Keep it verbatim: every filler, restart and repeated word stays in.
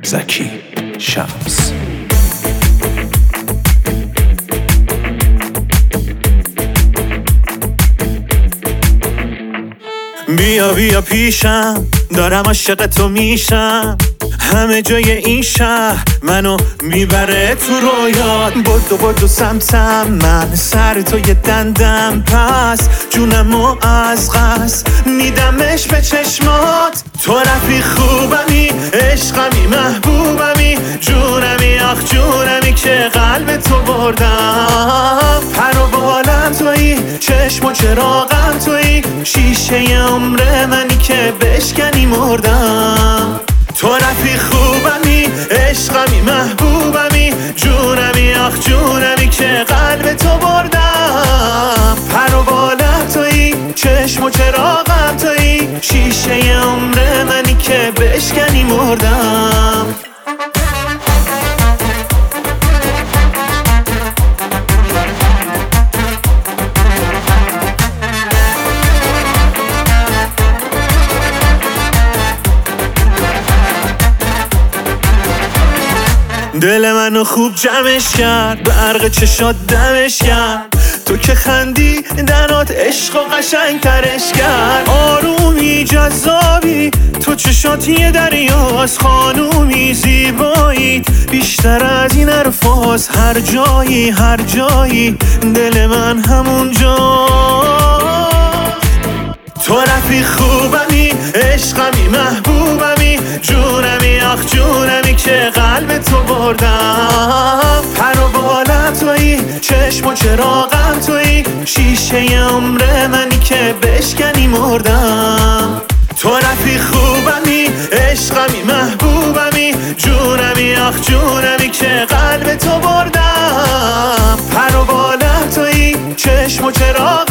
زکی شمس. بیا بیا پیشم، دارم عاشق تو میشم. همه جای این شهر منو میبره تو رویات. بدو بدو سمتم، من سر تو یه دندم. پس جونمو از قصد میدمش به چشمات. تو رفیق خوبمی، عشقمی، محبوبمی، جونمی آخ جونمی که قلب تو بردم. پر و بالم تویی، چشم و چراغم تویی، شیشه عمر منی که بشکنی مردم. تو رفیق خوبمی، عشقمی، محبوبمی، جونمی آخ جونمی که قلب تو بردم. پر و بالم تویی، چشم و چراغم تویی، شیشه عمر منی که بشکنی مردم. دل منو خوب جمعش کرد، برق چشات دمش کرد. تو که خندی دنات عشق و قشنگ ترش کرد. آرومی جذابی، تو چشات یه دریاست. خانومی زیباییت بیشتر از این حرفاست. هر جایی هر جایی دل من همون جا. تو رفیق خوبمی، عشقمی، محبوبمی، جونمی آخ جونمی که قلب تو بردم. پر و بالم تویی، چشم و چراغم تویی، شیشه عمر منی که بشکنی مردم. تو رفیق خوبمی، عشقمی، محبوبمی، جونمی آخ جونمی که قلب تو بردم. پر و بالم تویی، چشم و چراغم